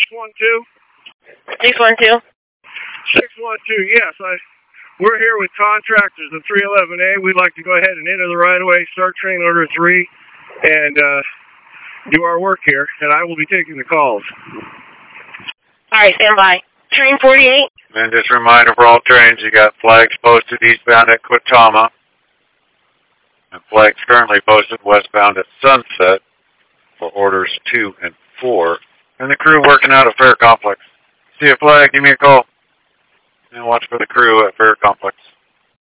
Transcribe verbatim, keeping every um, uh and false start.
one two? six one two. six one two, yes. I, we're here with contractors at three eleven A. We'd like to go ahead and enter the right-of-way, start train order three, and uh, do our work here, and I will be taking the calls. All right, stand by. Train forty-eight. And just a reminder for all trains, you got flags posted eastbound at Quitama, and flags currently posted westbound at Sunset for orders two and four, and the crew working out at Fair Complex. See a flag, give me a call, and watch for the crew at Fair Complex.